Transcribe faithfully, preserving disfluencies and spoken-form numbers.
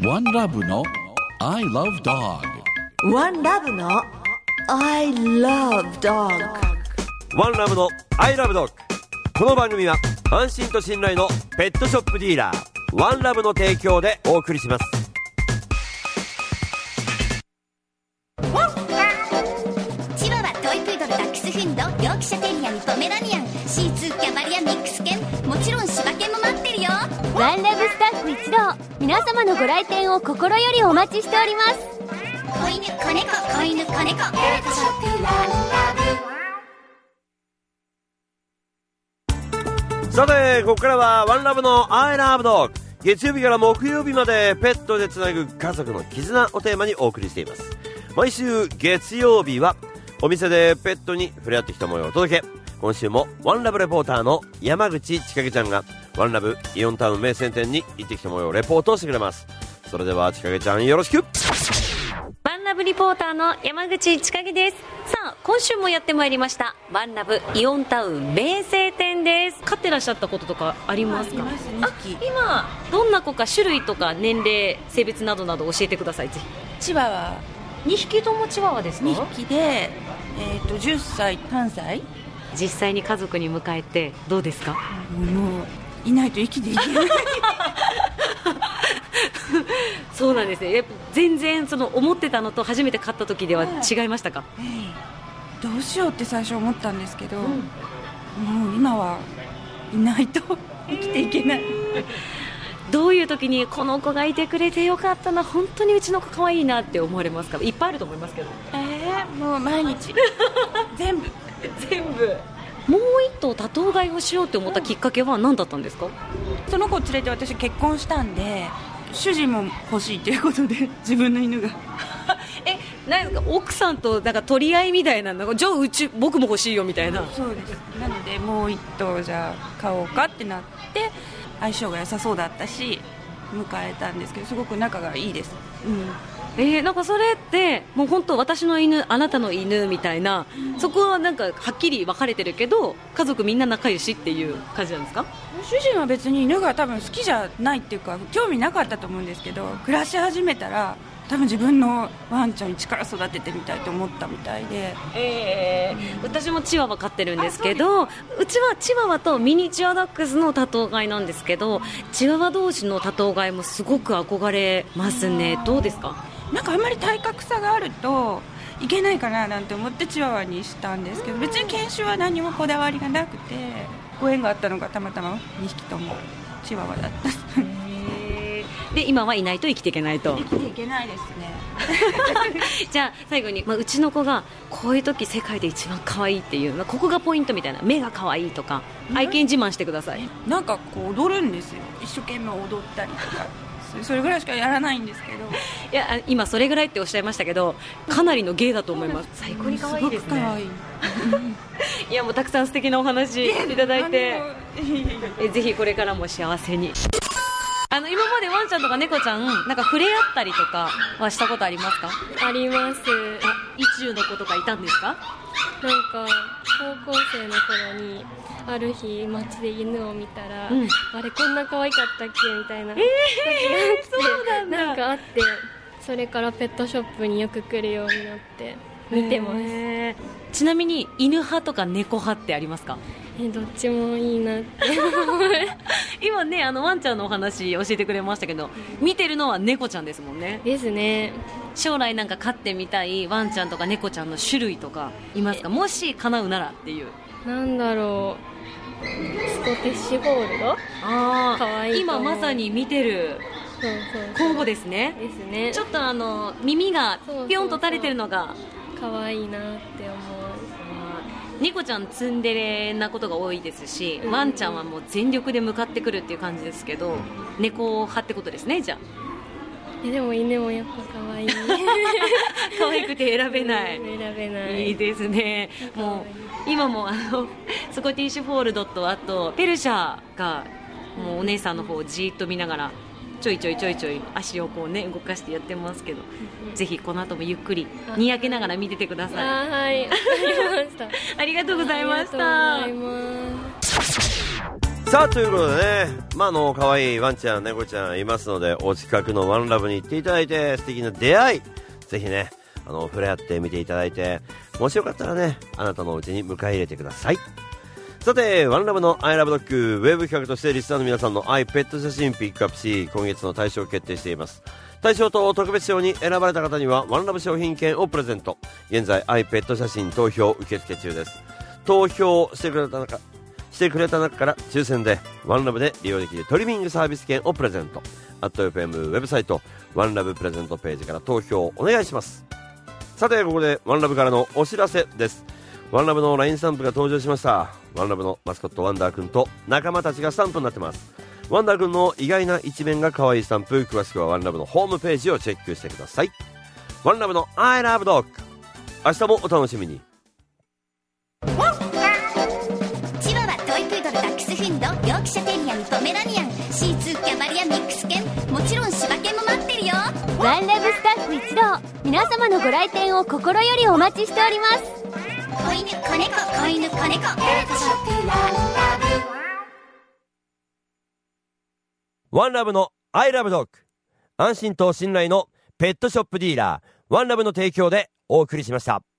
ワンラブの I love dog。 ワンラブの I love dog。 ワンラブの I love dog。 この番組は安心と信頼のペットショップディーラーワンラブの提供でお送りします。 チワワ、トイプードル、ダックスフンド、ヨークシャテリアン、ポメラニアン、シーツー、キャバリア、ミックス犬、もちろん柴犬も待ってるよ。 ワンラブスタッフ一同、皆様のご来店を心よりお待ちしております。 子犬、子猫、子犬、子猫、ペットショップワンラブ。 さて、ここからはワンラブの I love dog。 月曜日から木曜日までペットでつなぐ家族の絆をテーマにお送りしています。毎週月曜日はお店でペットに触れ合ってきた模様をお届け。今週もワンラブレポーターの山口千景ちゃんがワンラブイオンタウン名店店に行ってきた模様をレポートしてくれます。それでは千景ちゃん、よろしく。 ワンラブリポーターの山口千景です。さあ、今週もやってまいりましたワンラブイオンタウン名声店です。飼ってらっしゃったこととかありますか？あ、今どんな子か、種類とか年齢、性別などなど教えてください。ぜひ。 チワワにひきともチワワですか？ にひきで、えー、とじゅっさい、さんさい。 実際に家族に迎えてどうですか？ もういないと息でいけないそうなんですね。やっぱ全然その思ってたのと初めて飼った時では違いましたか？ ええ、どうしようって最初思ったんですけど、うん、もう今はいないと生きていけないどういう時にこの子がいてくれてよかったな、本当にうちの子可愛いなって思われますか？いっぱいあると思いますけど。 えー、もう毎日全部全部。もう一頭多頭飼いをしようって思ったきっかけは何だったんですか？ その子を連れて私結婚したんで、主人も欲しいということで自分の犬がえ、何ですか？奥さんとなんか取り合いみたいなの、じゃあうち僕も欲しいよみたいな。 そうです。なのでもう一頭じゃあ買おうかってなって相性が良さそうだったし迎えたんですけど、すごく仲がいいです。うん。 えー、なんかそれってもう本当私の犬あなたの犬みたいな、そこはなんかはっきり分かれてるけど家族みんな仲良しっていう感じなんですか？ 主人は別に犬が多分好きじゃないっていうか興味なかったと思うんですけど、暮らし始めたら多分自分のワンちゃん一から育ててみたいと思ったみたいで、 えー、私もチワワ飼ってるんですけど、うちはチワワとミニチュアダックスの多頭飼いなんですけど、チワワ同士の多頭飼いもすごく憧れますね。どうですか？ なんかあんまり体格差があるといけないかななんて思ってチワワにしたんですけど、別に犬種は何もこだわりがなくて、ご縁があったのがたまたまにひきともチワワだったへー。で今はいないと生きていけないと。 生きていけないですねじゃあ最後に、まあ、うちの子がこういう時世界で一番可愛いっていう、まあ、ここがポイントみたいな、目が可愛いとか愛犬自慢してください。 なんかこう踊るんですよ、一生懸命踊ったりとかそれぐらいしかやらないんですけど。 いや今それぐらいっておっしゃいましたけど、かなりの芸だと思います。最高に可愛いですね。 すごく可愛いいやもうたくさん素敵なお話いただいてえぜひこれからも幸せに。あの今までワンちゃんとか猫ちゃんなんか触れ合ったりとかはしたことありますか？ あります。 あ、意中の子とかいたんですか？ なんか高校生の頃にある日街で犬を見たら、うん、あれこんな可愛かったっけみたいな、えー、 そうなんだ。 なんかあって、それからペットショップによく来るようになって見てます。 えー、ちなみに犬派とか猫派ってありますか？ えどっちもいいなって今ねあのワンちゃんのお話教えてくれましたけど、見てるのは猫ちゃんですもんね。 ですね。 将来なんか飼ってみたいワンちゃんとか猫ちゃんの種類とかいますか？もし叶うならっていう。 なんだろう、スコティッシュホールド。 あかわいい。 今まさに見てる交互ですね。 ですね。 ちょっとあの耳がピョンと垂れてるのがかわいいなって思う。 猫ちゃんツンデレなことが多いですし、うん、ワンちゃんはもう全力で向かってくるっていう感じですけど、猫派ってことですね。じゃあえでも犬もやっぱ可愛い可愛くて選べない選べない。 いいですね。もう今もあのスコティッシュフォールドとあとペルシャがもうお姉さんの方をじーっと見ながらちょいちょいちょいちょい足をこうね動かしてやってますけど、うん、ぜひこの後もゆっくりにやけながら見ててください。 あ、はい、ありましたありがとうございました。 ありがとうございます。 さあということでね、まああの可愛いワンちゃん猫ちゃんいますので、お近くのワンラブに行っていただいて、素敵な出会いぜひねあの触れ合ってみていただいて、もしよかったらねあなたのお家に迎え入れてください。さてワンラブのアイラブドッグウェブ企画としてリスナーの皆さんのアイペット写真ピックアップし、今月の大賞を決定しています。大賞と特別賞に選ばれた方にはワンラブ商品券をプレゼント。現在アイペット写真投票受付中です。投票してくれた中してくれた中から抽選でワンラブで利用できるトリミングサービス券をプレゼント。アット エフエム ウェブサイトワンラブプレゼントページから投票お願いします。さてここでワンラブからのお知らせです。ワンラブの ライン スタンプが登場しました。ワンラブのマスコットワンダーくんと仲間たちがスタンプになってます。ワンダーくんの意外な一面が可愛いスタンプ、詳しくはワンラブのホームページをチェックしてください。ワンラブの I love dog、 明日もお楽しみに。 チワワ、トイプードル、ダックスフンド、ヨークシャテリアにポメラニアン、シーツー、キャバリア、ミックス犬、もちろん柴犬も待ってるよ。 ワンラブスタッフ一同、皆様のご来店を心よりお待ちしております。 子犬、子猫、子犬、子猫、ペットショップワンラブ。 ワンラブの I love dog、 安心と信頼のペットショップディーラーワンラブの提供でお送りしました。